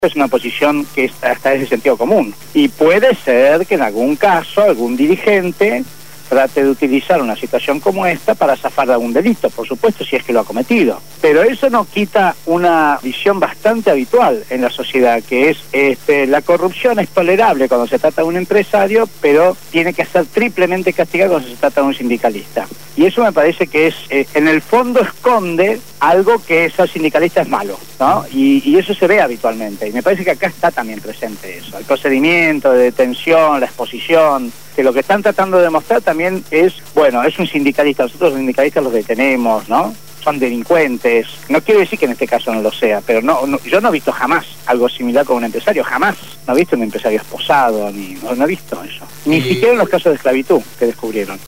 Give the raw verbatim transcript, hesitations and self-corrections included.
es una posición que es hasta ese sentido común. Y puede ser que en algún caso algún dirigente trate de utilizar una situación como esta para zafar de algún delito, por supuesto, si es que lo ha cometido. Pero eso no quita una visión bastante habitual en la sociedad, que es este, la corrupción es tolerable cuando se trata de un empresario, pero tiene que ser triplemente castigada cuando se trata de un sindicalista. Y eso me parece que es, eh, en el fondo esconde algo que ser sindicalista es malo, ¿no? Y, y eso se ve habitualmente. Y me parece que acá está también presente eso. El procedimiento de detención, la exposición, que lo que están tratando de demostrar también es, bueno, es un sindicalista, nosotros los sindicalistas los detenemos, ¿no? Son delincuentes. No quiere decir que en este caso no lo sea, pero no, no yo no he visto jamás algo similar con un empresario, jamás. No he visto un empresario esposado, ni no, no he visto eso. Ni y... siquiera en los casos de esclavitud que descubrieron.